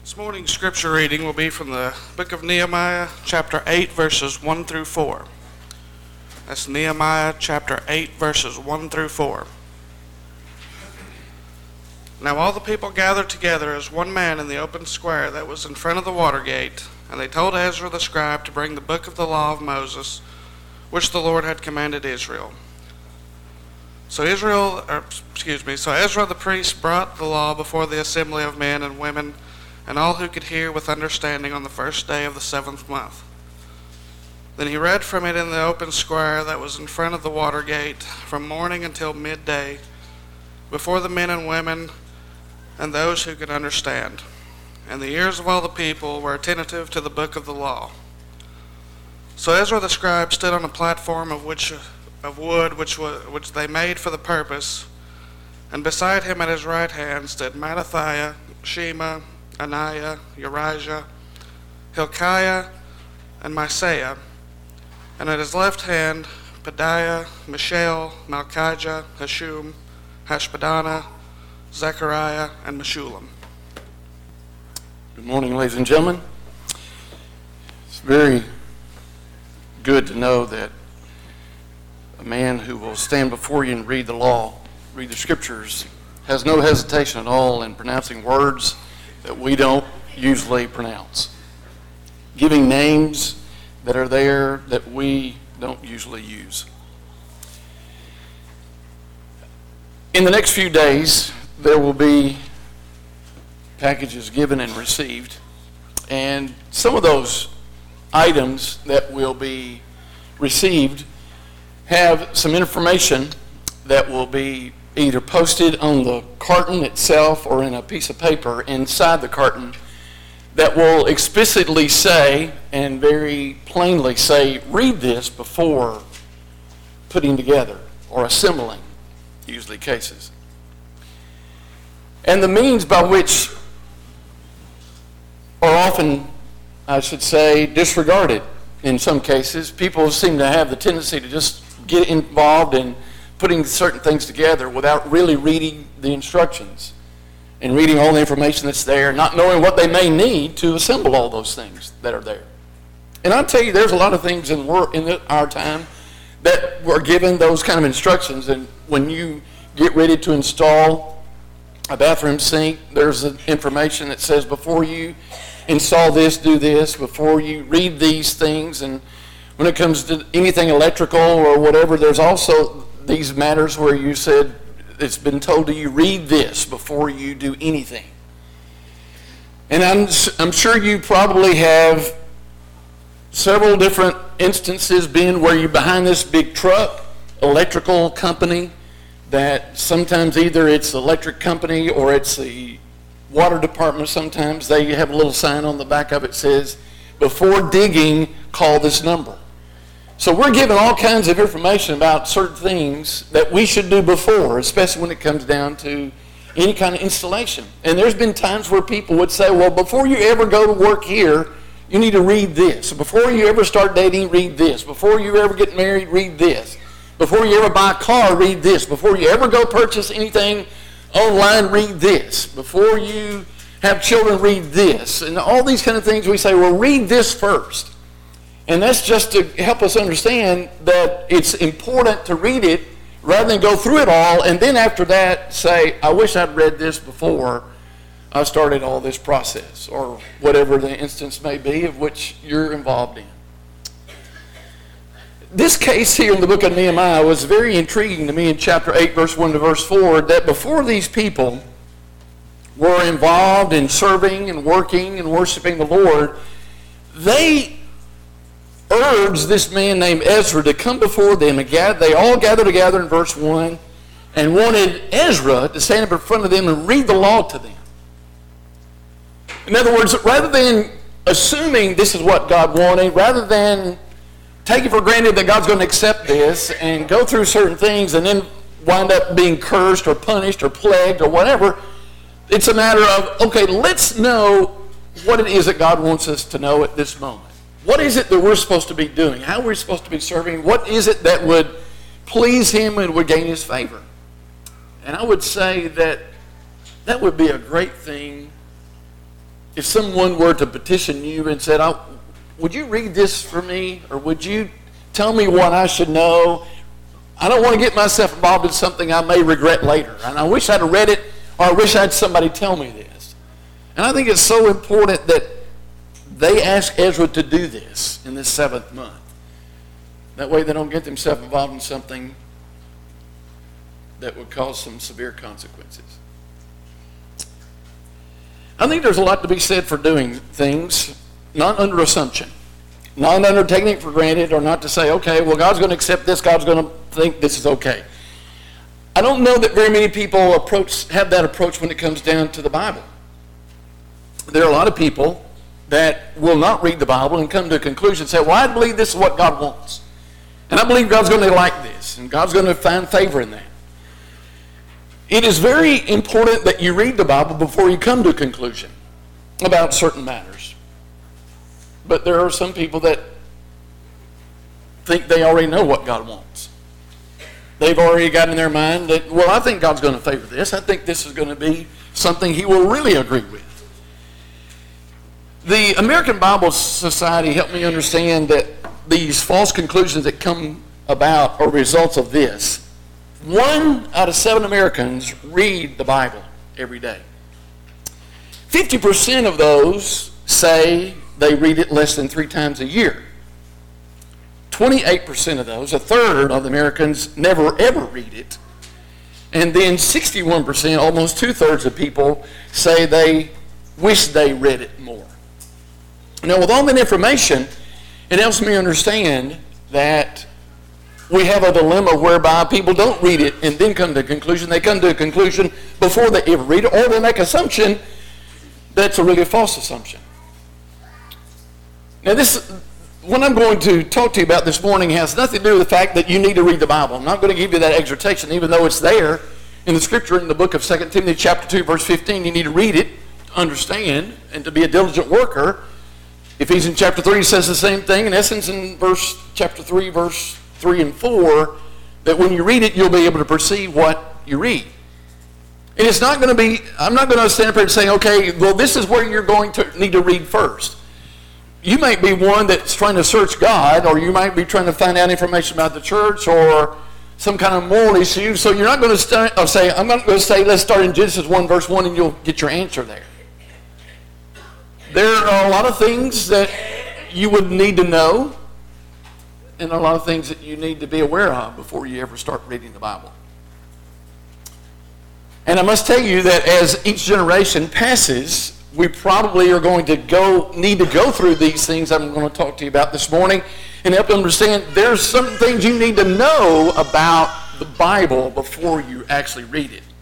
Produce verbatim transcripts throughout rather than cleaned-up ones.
This morning's scripture reading will be from the book of Nehemiah, chapter eight, verses one through four. That's Nehemiah, chapter eight, verses one through four. Now all the people gathered together as one man in the open square that was in front of the water gate, and they told Ezra the scribe to bring the book of the law of Moses, which the Lord had commanded Israel. So Israel, or, excuse me, so Ezra the priest brought the law before the assembly of men and women and all who could hear with understanding on the first day of the seventh month. Then he read from it in the open square that was in front of the water gate from morning until midday before the men and women and those who could understand. And the ears of all the people were attentive to the book of the law. So Ezra the scribe stood on a platform of which of wood which was, which they made for the purpose, and beside him at his right hand stood Mattathiah, Shema, Ananiah, Urijah, Hilkiah, and Maaseiah, and at his left hand Pedaiah, Mishael, Malchijah, Hashum, Hashbaddanah, Zechariah, and Meshullam. Good morning, ladies and gentlemen. It's very good to know that a man who will stand before you and read the law, read the scriptures, has no hesitation at all in pronouncing words that we don't usually pronounce, giving names that are there that we don't usually use. In the next few days, there will be packages given and received, and some of those items that will be received have some information that will be either posted on the carton itself or in a piece of paper inside the carton that will explicitly say and very plainly say, read this before putting together or assembling, usually cases. And the means by which are often, I should say, disregarded in some cases. People seem to have the tendency to just get involved in putting certain things together without really reading the instructions and reading all the information that's there, not knowing what they may need to assemble all those things that are there. And I'll tell you, there's a lot of things in, work, in our time that were given those kind of instructions. And when you get ready to install a bathroom sink, there's information that says before you install this, do this, before you read these things. And when it comes to anything electrical or whatever, there's also these matters where you said, it's been told to you, read this before you do anything. And I'm, I'm sure you probably have several different instances been where you're behind this big truck, electrical company, that sometimes either it's the electric company or it's the water department. Sometimes they have a little sign on the back of it that says, before digging, call this number. So we're given all kinds of information about certain things that we should do before, especially when it comes down to any kind of installation. And there's been times where people would say, well, before you ever go to work here, you need to read this. Before you ever start dating, read this. Before you ever get married, read this. Before you ever buy a car, read this. Before you ever go purchase anything online, read this. Before you have children, read this. And all these kind of things, we say, well, read this first. And that's just to help us understand that it's important to read it rather than go through it all and then after that say, I wish I'd read this before I started all this process, or whatever the instance may be of which you're involved in. This case here in the book of Nehemiah was very intriguing to me in chapter eight, verse one to verse four, that before these people were involved in serving and working and worshiping the Lord, they urged this man named Ezra to come before them, and they all gathered together in verse one and wanted Ezra to stand up in front of them and read the law to them. In other words, rather than assuming this is what God wanted, rather than taking for granted that God's going to accept this and go through certain things and then wind up being cursed or punished or plagued or whatever, it's a matter of, okay, let's know what it is that God wants us to know at this moment. What is it that we're supposed to be doing? How are we supposed to be serving? What is it that would please him and would gain his favor? And I would say that that would be a great thing if someone were to petition you and said, oh, would you read this for me? Or would you tell me what I should know? I don't want to get myself involved in something I may regret later. And I wish I'd have read it, or I wish I had somebody tell me this. And I think it's so important that they ask Ezra to do this in this seventh month. That way they don't get themselves involved in something that would cause some severe consequences. I think there's a lot to be said for doing things not under assumption, not under taking it for granted, or not to say, okay, well, God's going to accept this, God's going to think this is okay. I don't know that very many people approach have that approach when it comes down to the Bible. There are a lot of people that will not read the Bible and come to a conclusion and say, well, I believe this is what God wants. And I believe God's going to like this, and God's going to find favor in that. It is very important that you read the Bible before you come to a conclusion about certain matters. But there are some people that think they already know what God wants. They've already got in their mind that, well, I think God's going to favor this. I think this is going to be something he will really agree with. The American Bible Society helped me understand that these false conclusions that come about are results of this. One out of seven Americans read the Bible every day. fifty percent of those say they read it less than three times a year. twenty-eight percent of those, a third of the Americans, never ever read it. And then sixty-one percent, almost two-thirds of people, say they wish they read it more. Now, with all that information, it helps me understand that we have a dilemma whereby people don't read it and then come to a conclusion. They come to a conclusion before they ever read it, or they make an assumption that's a really false assumption. Now, this, what I'm going to talk to you about this morning has nothing to do with the fact that you need to read the Bible. I'm not going to give you that exhortation, even though it's there in the Scripture in the book of Second Timothy chapter two, verse fifteen. You need to read it to understand and to be a diligent worker. Ephesians chapter three says the same thing. In essence, in verse chapter three, verse three and four, that when you read it, you'll be able to perceive what you read. And it's not going to be, I'm not going to stand up here and say, okay, well, this is where you're going to need to read first. You might be one that's trying to search God, or you might be trying to find out information about the church or some kind of moral issue. So you're not going to start, or say, I'm not going to say, let's start in Genesis one, verse one, and you'll get your answer there. There are a lot of things that you would need to know, and a lot of things that you need to be aware of before you ever start reading the Bible. And I must tell you that as each generation passes, we probably are going to go need to go through these things I'm going to talk to you about this morning and help you understand there's some things you need to know about the Bible before you actually read it.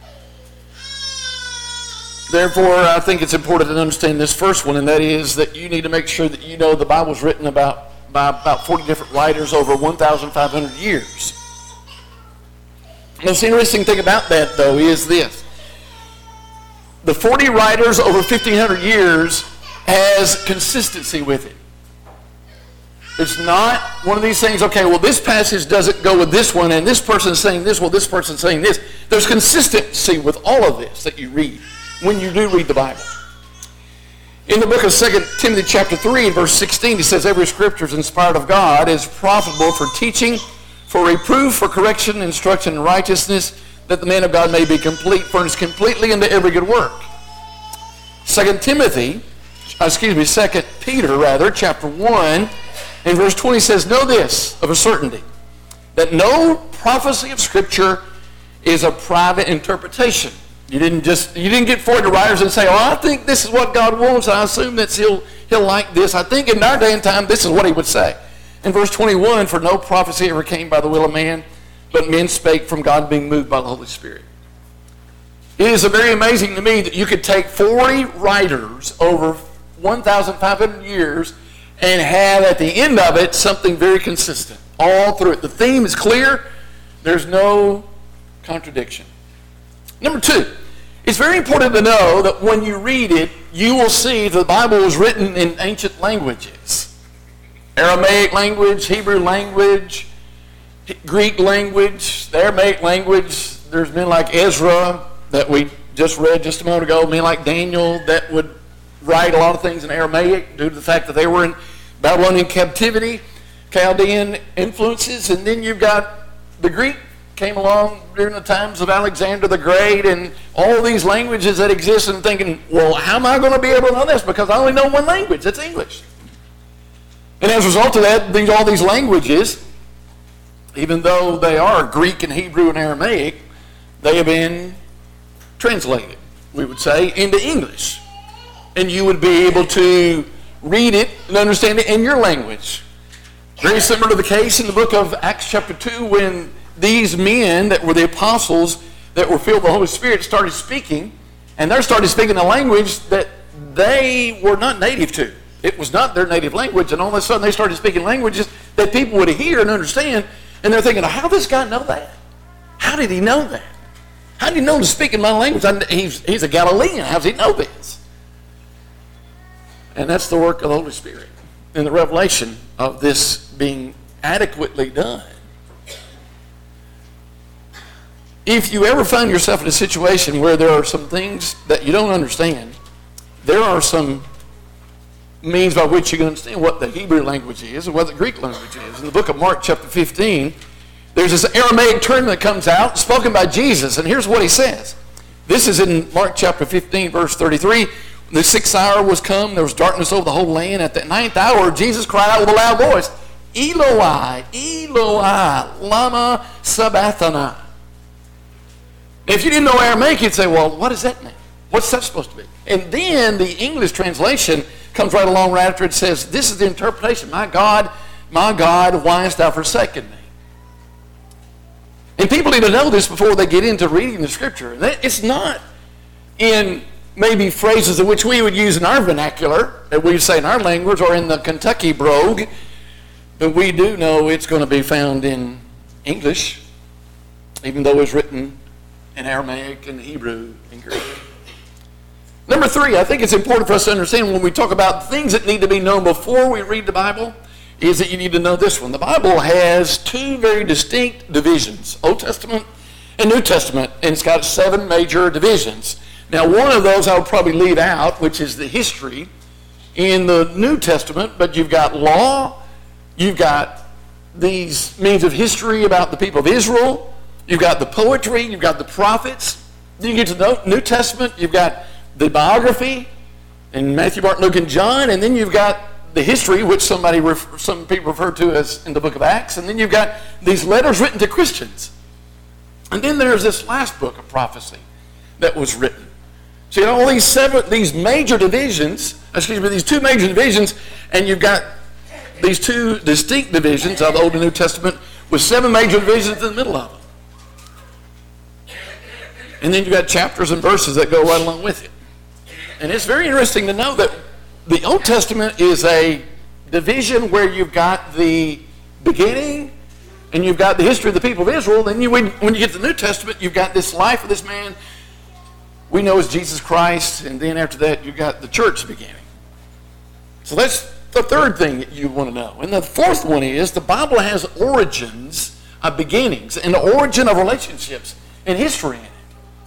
Therefore, I think it's important to understand this first one, and that is that you need to make sure that you know the Bible was written about by about forty different writers over one thousand five hundred years. The most interesting thing about that, though, is this. The forty writers over fifteen hundred years has consistency with it. It's not one of these things, okay, well, this passage doesn't go with this one, and this person's saying this, well, this person's saying this. There's consistency with all of this that you read when you do read the Bible. In the book of Second Timothy chapter three and verse sixteen, it says, every scripture is inspired of God, is profitable for teaching, for reproof, for correction, instruction in righteousness, that the man of God may be complete, furnished completely into every good work. Second Timothy, excuse me, Second Peter, rather, chapter one, and verse twenty says, know this of a certainty, that no prophecy of Scripture is a private interpretation. You didn't just you didn't get forty writers and say, oh, I think this is what God wants. I assume that he'll he'll like this. I think in our day and time, this is what he would say. In verse twenty-one, for no prophecy ever came by the will of man, but men spake from God being moved by the Holy Spirit. It is very amazing to me that you could take forty writers over one thousand five hundred years and have at the end of it something very consistent all through it. The theme is clear. There's no contradiction. Number two, it's very important to know that when you read it, you will see the Bible was written in ancient languages. Aramaic language, Hebrew language, Greek language, the Aramaic language. There's men like Ezra that we just read just a moment ago, men like Daniel that would write a lot of things in Aramaic due to the fact that they were in Babylonian captivity, Chaldean influences, and then you've got the Greek came along during the times of Alexander the Great and all these languages that exist, and thinking, well, how am I going to be able to know this? Because I only know one language, it's English. And as a result of that, these, all these languages, even though they are Greek and Hebrew and Aramaic, they have been translated, we would say, into English. And you would be able to read it and understand it in your language. Very similar to the case in the book of Acts chapter two, when these men that were the apostles that were filled with the Holy Spirit started speaking, and they started speaking a language that they were not native to. It was not their native language, and all of a sudden they started speaking languages that people would hear and understand, and they're thinking, how does this guy know that? How did he know that? How did he know to speak in my language? I, he's, he's a Galilean. How does he know this? And that's the work of the Holy Spirit and the revelation of this being adequately done. If you ever find yourself in a situation where there are some things that you don't understand, there are some means by which you can understand what the Hebrew language is and what the Greek language is. In the book of Mark chapter fifteen, there's this Aramaic term that comes out, spoken by Jesus, and here's what he says. This is in Mark chapter fifteen, verse thirty-three. The sixth hour was come, there was darkness over the whole land. At the ninth hour, Jesus cried out with a loud voice, Eloi, Eloi, lama sabachthani. If you didn't know Aramaic, you'd say, well, what does that mean? What's that supposed to be? And then the English translation comes right along right after it says, this is the interpretation. My God, my God, why hast thou forsaken me? And people need to know this before they get into reading the Scripture. It's not in maybe phrases in which we would use in our vernacular, that we would say in our language, or in the Kentucky brogue, but we do know it's going to be found in English, even though it's written in Aramaic and Hebrew and Greek. Number three, I think it's important for us to understand when we talk about things that need to be known before we read the Bible, is that you need to know this one. The Bible has two very distinct divisions, Old Testament and New Testament, and it's got seven major divisions. Now, one of those I would probably leave out, which is the history in the New Testament, but you've got law, you've got these means of history about the people of Israel, you've got the poetry, you've got the prophets. Then you get to the New Testament, you've got the biography in Matthew, Mark, Luke, and John, and then you've got the history, which somebody ref- some people refer to as in the book of Acts, and then you've got these letters written to Christians. And then there's this last book of prophecy that was written. So you have all these seven, these major divisions, excuse me, these two major divisions, and you've got these two distinct divisions of the Old and New Testament with seven major divisions in the middle of them. And then you've got chapters and verses that go right along with it. And it's very interesting to know that the Old Testament is a division where you've got the beginning and you've got the history of the people of Israel. Then you, when, when you get to the New Testament, you've got this life of this man we know as Jesus Christ, and then after that you've got the church beginning. So that's the third thing that you want to know. And the fourth one is the Bible has origins of beginnings and the origin of relationships and history in it.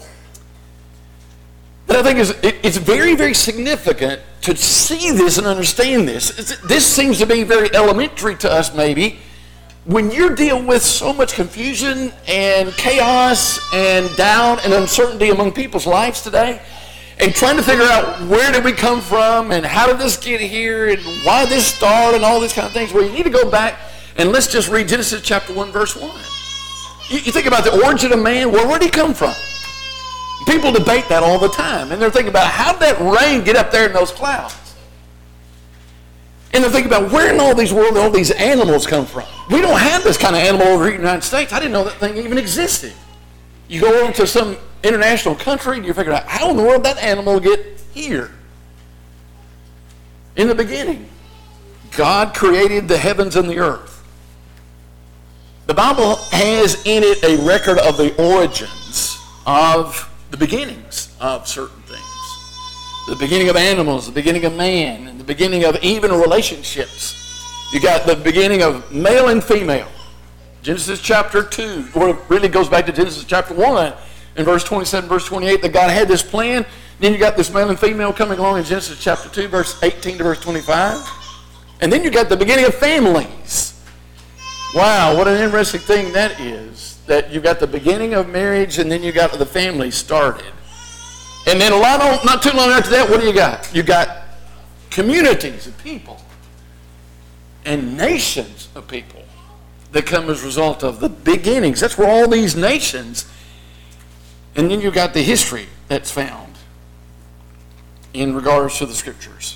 That I think is it, it's very, very significant to see this and understand this. It's, this seems to be very elementary to us maybe. When you're dealing with so much confusion and chaos and doubt and uncertainty among people's lives today, and trying to figure out where did we come from and how did this get here and why this start and all these kind of things, well, you need to go back and let's just read Genesis chapter one, verse one. You, you think about the origin of man, well, where did he come from? People debate that all the time, and they're thinking about how did that rain get up there in those clouds? And they're thinking about where in all these world all these animals come from. We don't have this kind of animal over here in the United States. I didn't know that thing even existed. You go into some international country and you figure out how in the world that animal get here. In the beginning, God created the heavens and the earth. The Bible has in it a record of the origins of the beginnings of certain things. The beginning of animals, the beginning of man, and the beginning of even relationships. You got the beginning of male and female. Genesis chapter two, or it really goes back to Genesis chapter one, in verse twenty-seven, verse twenty-eight, that God had this plan Then you got this male and female coming along in Genesis chapter two, verse eighteen to verse twenty-five. And then you got the beginning of families. Wow, what an interesting thing that is. That you got the beginning of marriage and then you got the family started. And then a lot on, not too long after that, what do you got? You got communities of people and nations of people that come as a result of the beginnings. That's where all these nations, and then you got the history that's found in regards to the scriptures.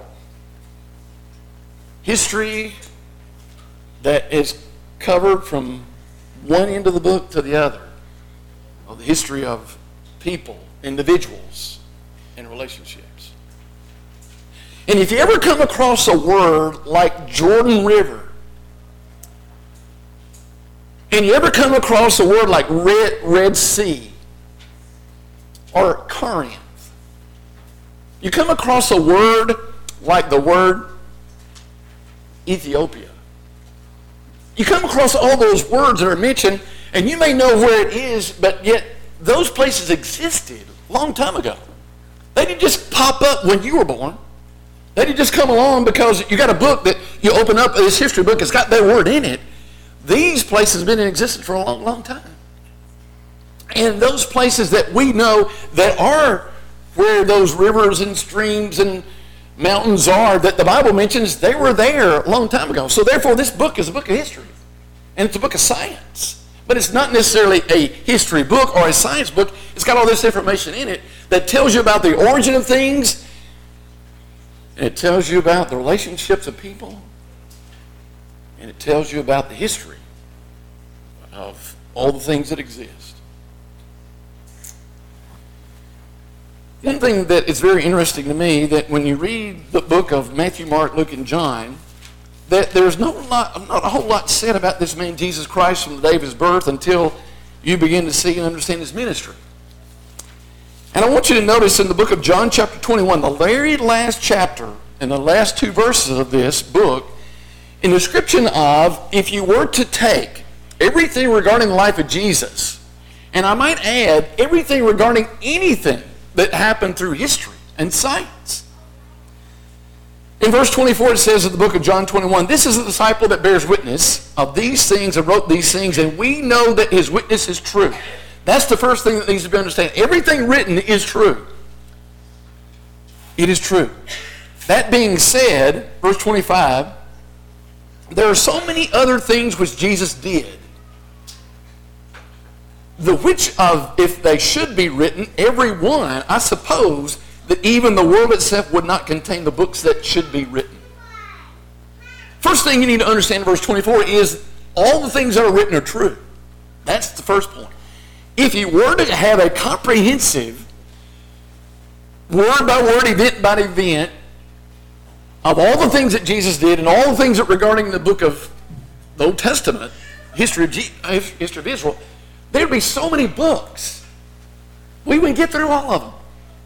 History that is covered from one end of the book to the other, of the history of people, individuals, and relationships. And if you ever come across a word like Jordan River, and you ever come across a word like Red, Red Sea, or Corinth, you come across a word like the word Ethiopia. You come across all those words that are mentioned, and you may know where it is, but yet those places existed a long time ago. They didn't just pop up when you were born. They didn't just come along because you got a book that you open up, this history book, it's got that word in it. These places have been in existence for a long, long time. And those places that we know that are where those rivers and streams and mountains are that the Bible mentions, they were there a long time ago. So therefore, this book is a book of history. And it's a book of science. But it's not necessarily a history book or a science book. It's got all this information in it that tells you about the origin of things. And it tells you about the relationships of people. And it tells you about the history of all the things that exist. One thing that is very interesting to me, that when you read the book of Matthew, Mark, Luke, and John, that there's no lot, not a whole lot said about this man Jesus Christ from the day of his birth until you begin to see and understand his ministry. And I want you to notice in the book of John chapter twenty-one, the very last chapter and the last two verses of this book, in the description of, if you were to take everything regarding the life of Jesus, and I might add, everything regarding anything that happened through history and science. In verse twenty-four, it says in the book of John twenty-one, this is the disciple that bears witness of these things and wrote these things, and we know that his witness is true. That's the first thing that needs to be understood. Everything written is true. It is true. That being said, verse twenty-five, there are so many other things which Jesus did, the which of, if they should be written, every one, I suppose, that even the world itself would not contain the books that should be written. First thing you need to understand in verse twenty-four is all the things that are written are true. That's the first point. If you were to have a comprehensive, word by word, event by event, of all the things that Jesus did and all the things that regarding the book of the Old Testament, history of, G- history of Israel, there'd be so many books. We wouldn't get through all of them.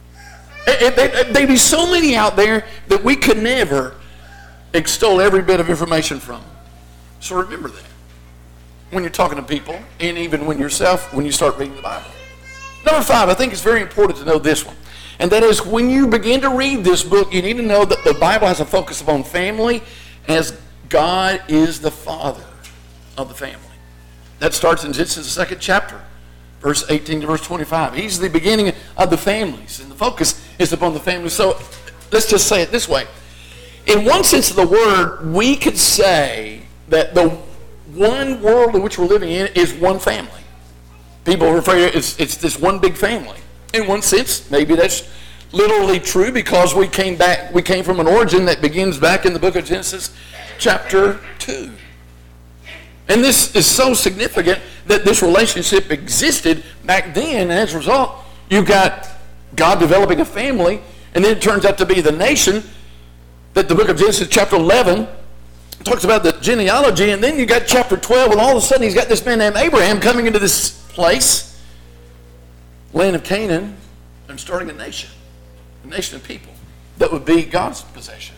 There'd be so many out there that we could never extol every bit of information from. So remember that when you're talking to people, and even when yourself, when you start reading the Bible. Number five, I think it's very important to know this one. And that is, when you begin to read this book, you need to know that the Bible has a focus upon family, as God is the father of the family. That starts in Genesis, the second chapter, verse eighteen to verse twenty-five. He's the beginning of the families, and the focus is upon the family. So let's just say it this way. In one sense of the word, we could say that the one world in which we're living in is one family. People refer to it as it's this one big family. In one sense, maybe that's literally true, because we came back, we came from an origin that begins back in the book of Genesis, chapter two. And this is so significant that this relationship existed back then, and as a result, you've got God developing a family, and then it turns out to be the nation that the book of Genesis, chapter eleven, talks about the genealogy, and then you got chapter twelve, and all of a sudden he's got this man named Abraham coming into this place, land of Canaan, and starting a nation, a nation of people that would be God's possession.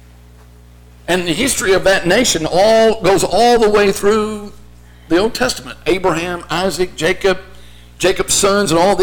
And the history of that nation all goes all the way through the Old Testament. Abraham, Isaac, Jacob, Jacob's sons, and all this.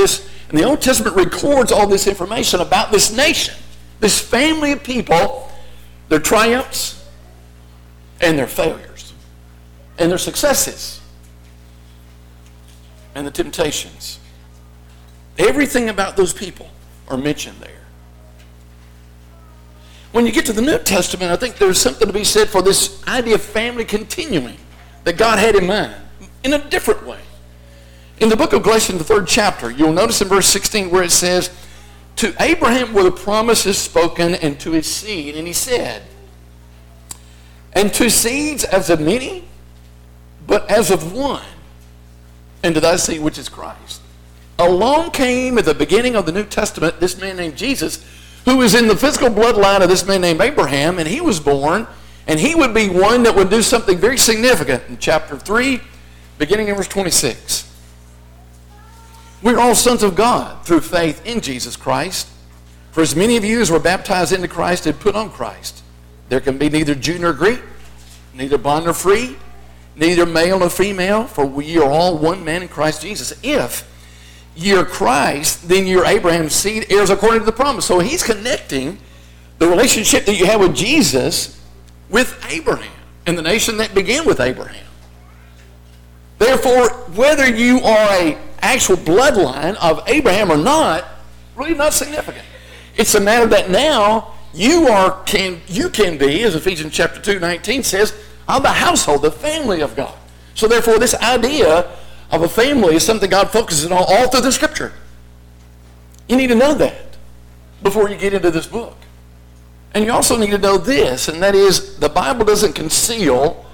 And the Old Testament records all this information about this nation, this family of people, their triumphs and their failures, and their successes, and the temptations. Everything about those people are mentioned there. When you get to the New Testament, I think there's something to be said for this idea of family continuing that God had in mind in a different way. In the book of Galatians, the third chapter, you'll notice in verse sixteen where it says, to Abraham were the promises spoken, and to his seed. And he said, and to seeds as of many, but as of one, and to thy seed which is Christ. Along came at the beginning of the New Testament this man named Jesus, who was in the physical bloodline of this man named Abraham, and he was born, and he would be one that would do something very significant in chapter three, beginning in verse twenty-six. We're all sons of God through faith in Jesus Christ. For as many of you as were baptized into Christ had put on Christ. There can be neither Jew nor Greek, neither bond nor free, neither male nor female, for we are all one man in Christ Jesus. If you're Christ, then you're Abraham's seed, heirs according to the promise. So he's connecting the relationship that you have with Jesus with Abraham and the nation that began with Abraham. Therefore, whether you are an actual bloodline of Abraham or not, really not significant. It's a matter that now you are can you can be, as Ephesians chapter two, nineteen says, of the household, the family of God. So therefore, this idea of a family is something God focuses on all through the Scripture. You need to know that before you get into this book. And you also need to know this, and that is the Bible doesn't conceal,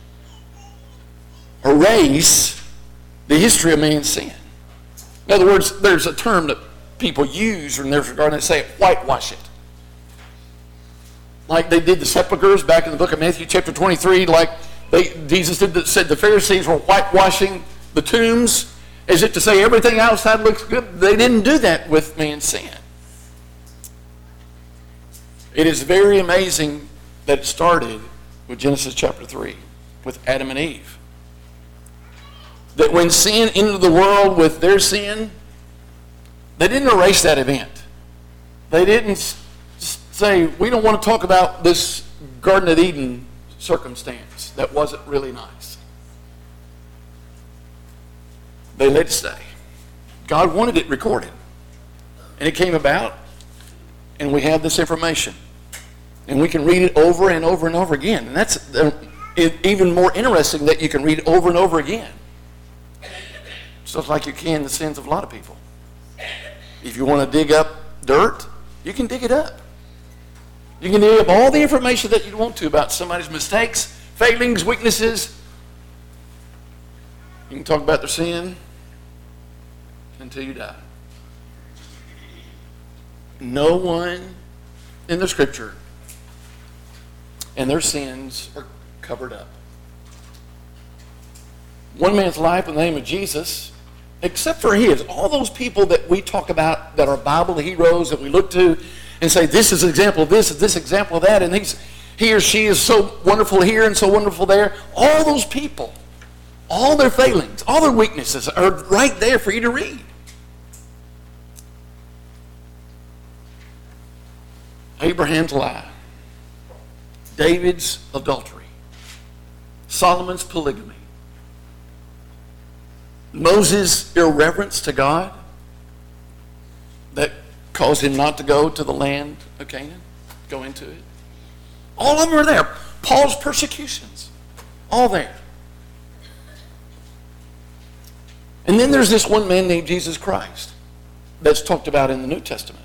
erase the history of man's sin. In other words, there's a term that people use in this regard, and they say whitewash it. Like they did the sepulchres back in the book of Matthew chapter twenty-three, like they, Jesus did the, said the Pharisees were whitewashing the tombs as if to say everything outside looks good. They didn't do that with man's sin. It is very amazing that it started with Genesis chapter three, with Adam and Eve. That when sin entered the world with their sin, they didn't erase that event. They didn't say, we don't want to talk about this Garden of Eden circumstance that wasn't really nice. They let it stay. God wanted it recorded. And it came about, and we have this information. And we can read it over and over and over again. And that's uh, even more interesting that you can read it over and over again. Just like you can the sins of a lot of people. If you want to dig up dirt, you can dig it up. You can dig up all the information that you want to about somebody's mistakes, failings, weaknesses. You can talk about their sin until you die. No one in the Scripture and their sins are covered up. One man's life in the name of Jesus, except for his, all those people that we talk about that are Bible heroes that we look to and say, this is an example of this, this example of that, and he's, he or she is so wonderful here and so wonderful there. All those people, all their failings, all their weaknesses are right there for you to read. Abraham's lie, David's adultery, Solomon's polygamy, Moses' irreverence to God that caused him not to go to the land of Canaan, go into it. All of them are there. Paul's persecutions, all there. And then there's this one man named Jesus Christ that's talked about in the New Testament.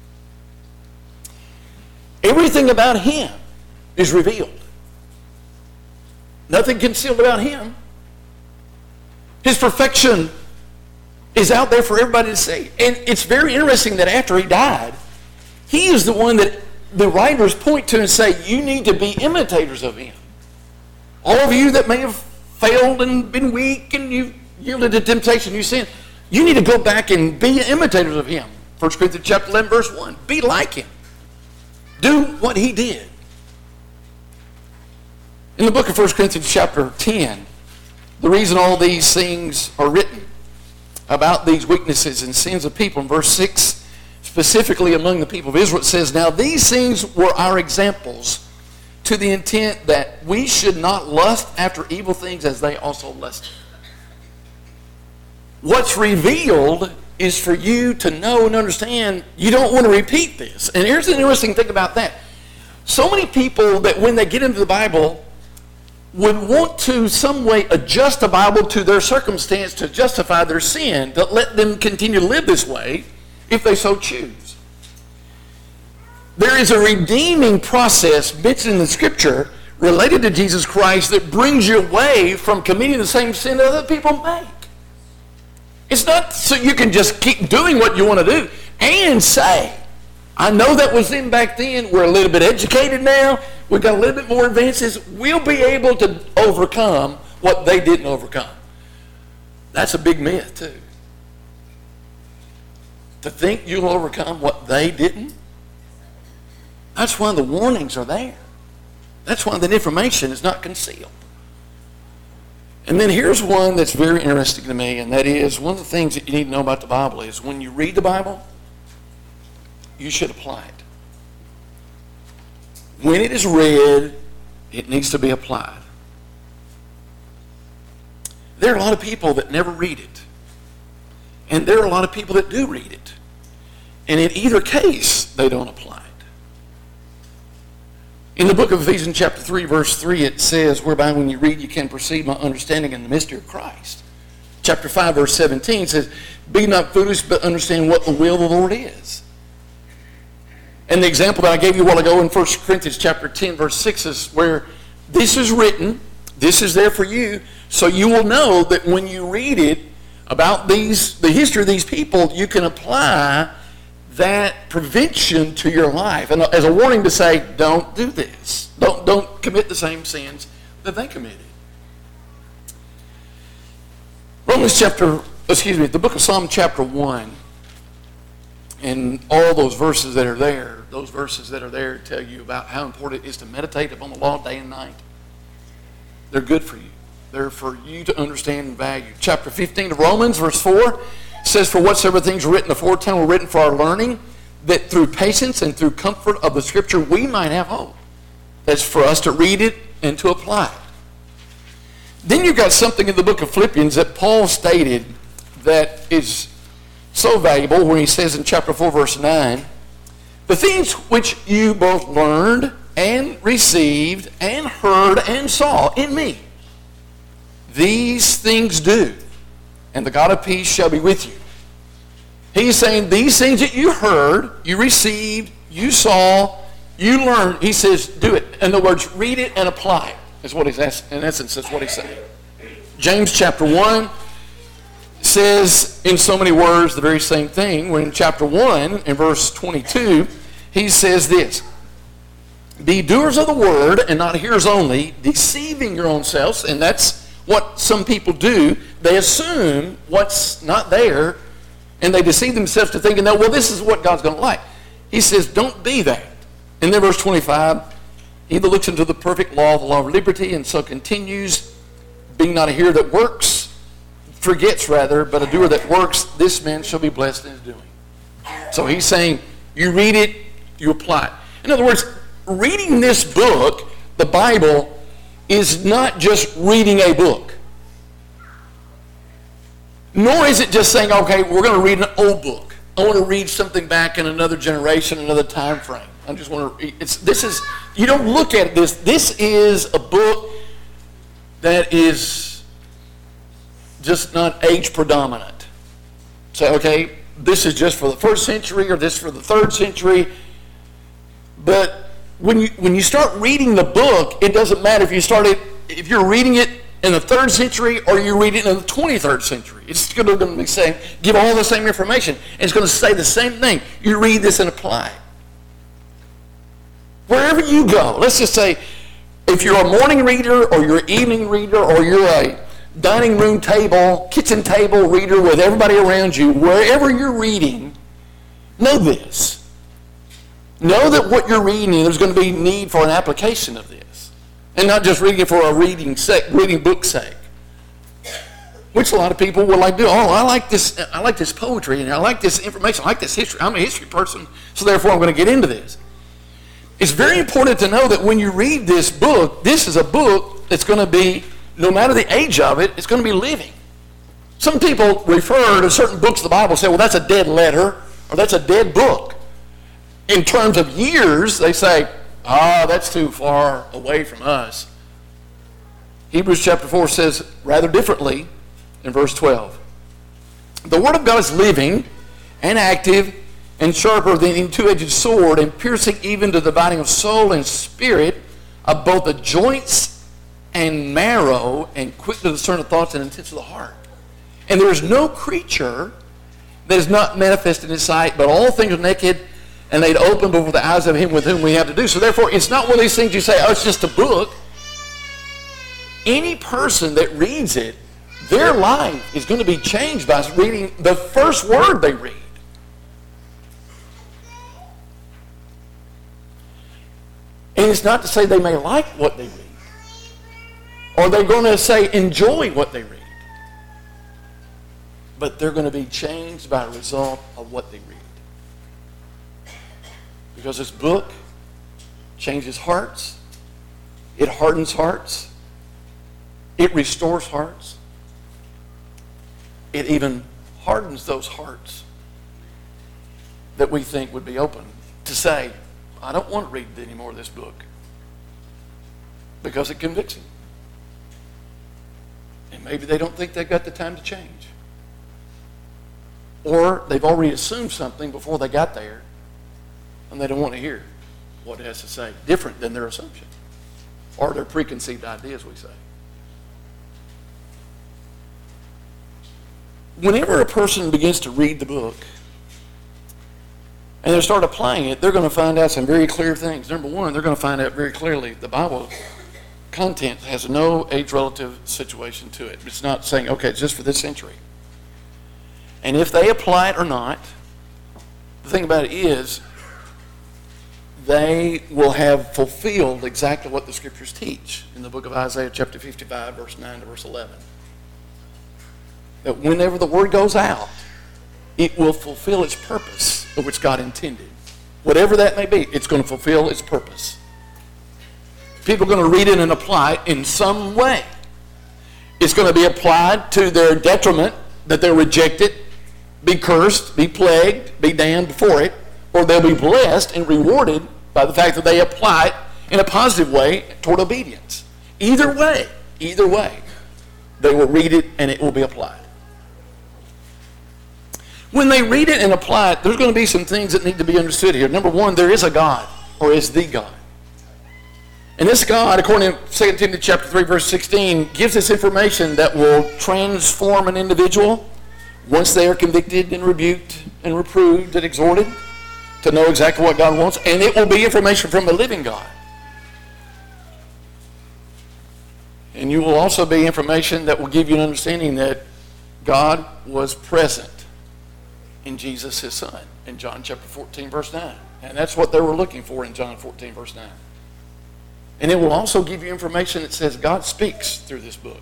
Everything about him is revealed. Nothing concealed about him. His perfection is out there for everybody to see. And it's very interesting that after he died, he is the one that the writers point to and say, you need to be imitators of him. All of you that may have failed and been weak and you've yielded to temptation, you sin, you need to go back and be imitators of him. First Corinthians chapter eleven, verse one. Be like him. Do what he did. In the book of First Corinthians chapter ten, the reason all these things are written about these weaknesses and sins of people. In verse six, specifically among the people of Israel, it says, "Now these things were our examples, to the intent that we should not lust after evil things as they also lusted." What's revealed is for you to know and understand you don't want to repeat this. And here's an interesting thing about that. So many people that when they get into the Bible would want to some way adjust the Bible to their circumstance to justify their sin, to let them continue to live this way if they so choose. There is a redeeming process mentioned in the Scripture related to Jesus Christ that brings you away from committing the same sin that other people make. It's not so you can just keep doing what you want to do and say, I know that was them back then. We're a little bit educated now. We've got a little bit more advances. We'll be able to overcome what they didn't overcome. That's a big myth, too. To think you'll overcome what they didn't. That's why the warnings are there. That's why the information is not concealed. And then here's one that's very interesting to me, and that is one of the things that you need to know about the Bible is when you read the Bible, you should apply it. When it is read, it needs to be applied. There are a lot of people that never read it. And there are a lot of people that do read it. And in either case, they don't apply it. In the book of Ephesians chapter three, verse three, it says, whereby when you read, you can perceive my understanding in the mystery of Christ. Chapter five, verse seventeen says, be not foolish, but understand what the will of the Lord is. And the example that I gave you a while ago in First Corinthians chapter ten, verse six is where this is written, this is there for you, so you will know that when you read it about these, the history of these people, you can apply that prevention to your life. And as a warning to say, don't do this. Don't, don't commit the same sins that they committed. Romans chapter, excuse me, the book of Psalm chapter one, and all those verses that are there, those verses that are there tell you about how important it is to meditate upon the law day and night. They're good for you. They're for you to understand and value. Chapter fifteen of Romans, verse four, says, for whatsoever things were written aforetime were written for our learning, that through patience and through comfort of the Scripture we might have hope. That's for us to read it and to apply it. Then you've got something in the book of Philippians that Paul stated that is so valuable when he says in chapter four, verse nine, the things which you both learned and received and heard and saw in me, these things do, and the God of peace shall be with you. He's saying these things that you heard, you received, you saw, you learned, he says do it. In other words, read it and apply it, is what he's asking. In essence, that's what he's saying. James chapter one says in so many words the very same thing. When in chapter one, in verse twenty-two, he says this, be doers of the word and not hearers only, deceiving your own selves. And that's what some people do. They assume what's not there, and they deceive themselves to thinking, well, this is what God's going to like. He says, don't be that. And then verse twenty-five, he that looks into the perfect law, the law of liberty, and so continues, being not a hearer that works, forgets rather, but a doer that works, this man shall be blessed in his doing. So he's saying, you read it, you apply it. In other words, reading this book, the Bible, is not just reading a book. Nor is it just saying, okay, we're going to read an old book. I want to read something back in another generation, another time frame. I just want to, it's, this is, you don't look at this. This is a book that is just not age predominant. Say, okay, this is just for the first century or this for the third century. But when you when you start reading the book, it doesn't matter if you start it, if you're reading it in the third century or you read it in the twenty-third century. It's going to be saying, give all the same information. And it's going to say the same thing. You read this and apply it. Wherever you go, let's just say, if you're a morning reader or you're an evening reader or you're a dining room table, kitchen table reader with everybody around you, wherever you're reading, know this. Know that what you're reading, there's going to be need for an application of this. And not just reading it for a reading sake, reading book sake. which a lot of people will like do. Oh, I like this. I like this poetry, and I like this information. I like this history. I'm a history person, so therefore I'm going to get into this. It's very important to know that when you read this book, this is a book that's going to be, no matter the age of it, it's going to be living. Some people refer to certain books of the Bible and say, well, that's a dead letter, or that's a dead book. In terms of years, they say, ah, oh, that's too far away from us. Hebrews chapter four says rather differently in verse twelve. The Word of God is living and active and sharper than any two-edged sword, and piercing even to the dividing of soul and spirit, of both the joints and marrow, and quick to discern the thoughts and intents of the heart. And there is no creature that is not manifest in his sight, but all things are naked and laid open before the eyes of him with whom we have to do. So therefore, it's not one of these things you say, oh, it's just a book. Any person that reads it, their life is going to be changed by reading the first word they read. And it's not to say they may like what they read, or they're going to say enjoy what they read, but they're going to be changed by a result of what they read. Because this book changes hearts, it hardens hearts, it restores hearts, it even hardens those hearts that we think would be open to say, I don't want to read any more of this book, because it convicts them. And maybe they don't think they've got the time to change. Or they've already assumed something before they got there, and they don't want to hear what it has to say, different than their assumption, or their preconceived ideas, we say. Whenever a person begins to read the book, and they start applying it, they're going to find out some very clear things. Number one, they're going to find out very clearly the Bible content has no age-relative situation to it. It's not saying, okay, it's just for this century. And if they apply it or not, the thing about it is they will have fulfilled exactly what the Scriptures teach in the book of Isaiah chapter fifty-five, verse nine to verse eleven. That whenever the Word goes out, it will fulfill its purpose of which God intended. Whatever that may be, it's going to fulfill its purpose. People are going to read it and apply it in some way. It's going to be applied to their detriment, that they'll reject it, be cursed, be plagued, be damned for it, or they'll be blessed and rewarded by the fact that they apply it in a positive way toward obedience. Either way, either way, they will read it and it will be applied. When they read it and apply it, there's going to be some things that need to be understood here. Number one, there is a God, or is the God. And this God, according to Second Timothy chapter three, verse sixteen, gives us information that will transform an individual once they are convicted and rebuked and reproved and exhorted to know exactly what God wants. And it will be information from a living God. And you will also be information that will give you an understanding that God was present in Jesus, his son, in John chapter fourteen, verse nine. And that's what they were looking for in John fourteen, verse nine. And it will also give you information that says God speaks through this book.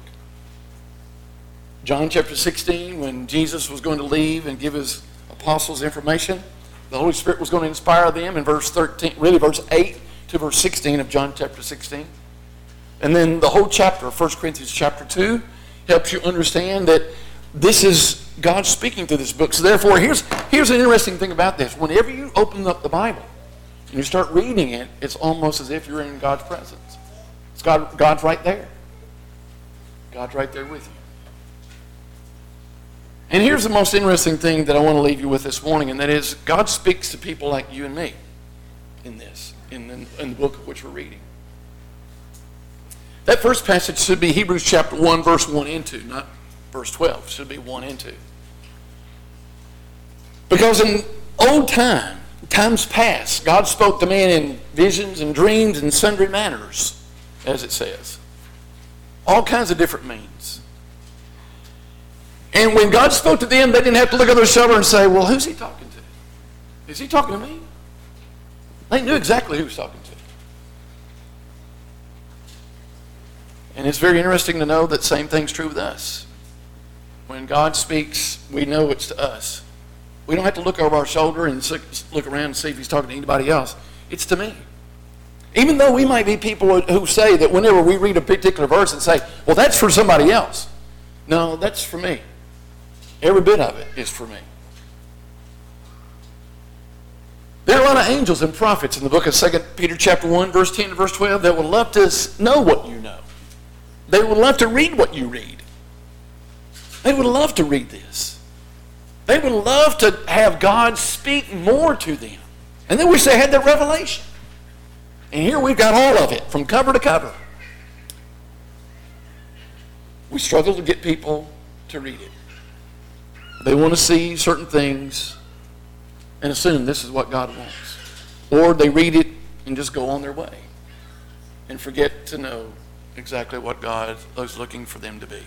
John chapter sixteen, when Jesus was going to leave and give his apostles information, the Holy Spirit was going to inspire them in verse thirteen, really verse eight to verse sixteen of John chapter sixteen. And then the whole chapter of First Corinthians chapter two helps you understand that this is God speaking through this book. So therefore, here's, here's an interesting thing about this. Whenever you open up the Bible and you start reading it, it's almost as if you're in God's presence. It's God, God's right there. God's right there with you. And here's the most interesting thing that I want to leave you with this morning, and that is God speaks to people like you and me in this, in the, in the book of which we're reading. That first passage should be Hebrews chapter one, verse one and two, not verse twelve. It should be one and two. Because in old time, times past, God spoke to man in visions and dreams and sundry manners, as it says. All kinds of different means. And when God spoke to them, they didn't have to look over their shoulder and say, well, who's he talking to? Is he talking to me? They knew exactly who he was talking to. And it's very interesting to know that same thing's true with us. God speaks, we know it's to us. We don't have to look over our shoulder and look around and see if he's talking to anybody else. It's to me. Even though we might be people who say that whenever we read a particular verse and say, well, that's for somebody else. No, that's for me. Every bit of it is for me. There are a lot of angels and prophets in the book of Second Peter chapter one, verse ten and verse twelve that would love to know what you know. They would love to read what you read. They would love to read this. They would love to have God speak more to them. And they wish they had that revelation. And here we've got all of it, from cover to cover. We struggle to get people to read it. They want to see certain things and assume this is what God wants. Or they read it and just go on their way and forget to know exactly what God is looking for them to be.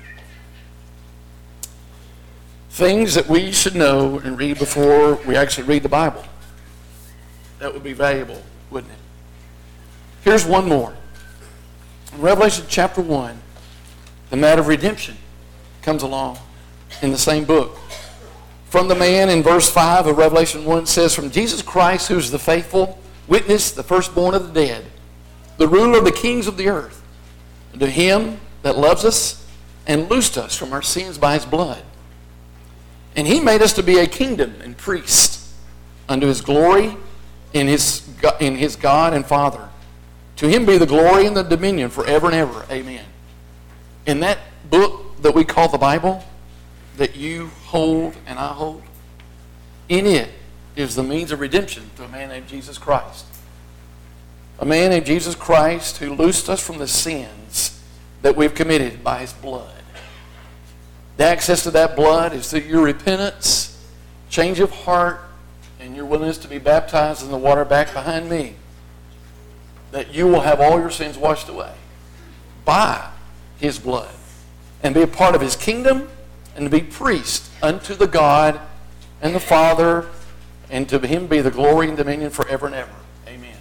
Things that we should know and read before we actually read the Bible. That would be valuable, wouldn't it? Here's one more. In Revelation chapter one, the matter of redemption comes along in the same book. From the man in verse five of Revelation one says, from Jesus Christ, who is the faithful witness, the firstborn of the dead, the ruler of the kings of the earth, and to him that loves us and loosed us from our sins by his blood. And he made us to be a kingdom and priest unto his glory in his, in his God and Father. To him be the glory and the dominion forever and ever. Amen. In that book that we call the Bible, that you hold and I hold, in it is the means of redemption to a man named Jesus Christ. A man named Jesus Christ who loosed us from the sins that we've committed by his blood. The access to that blood is through your repentance, change of heart, and your willingness to be baptized in the water back behind me. That you will have all your sins washed away by his blood and be a part of his kingdom and to be priest unto the God and the Father, and to him be the glory and dominion forever and ever. Amen.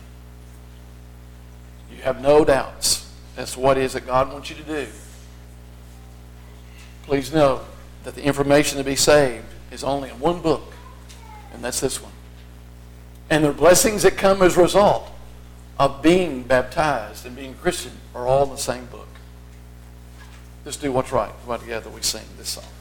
You have no doubts as to what it is that God wants you to do. Please know that the information to be saved is only in one book, and that's this one. And the blessings that come as a result of being baptized and being Christian are all in the same book. Let's do what's right. While together we sing this song.